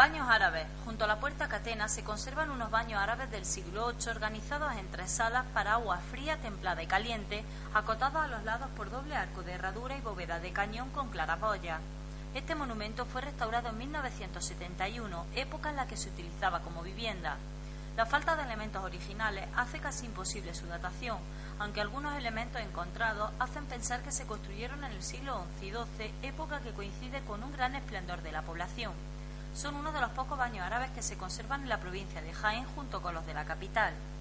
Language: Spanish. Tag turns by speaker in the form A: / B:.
A: Baños árabes. Junto a la puerta Catena se conservan unos baños árabes del siglo VIII organizados en 3 salas para agua fría, templada y caliente, acotados a los lados por doble arco de herradura y bóveda de cañón con claraboyas. Este monumento fue restaurado en 1971, época en la que se utilizaba como vivienda. La falta de elementos originales hace casi imposible su datación, aunque algunos elementos encontrados hacen pensar que se construyeron en el siglo XI y XII, época que coincide con un gran esplendor de la población. Son uno de los pocos baños árabes que se conservan en la provincia de Jaén junto con los de la capital.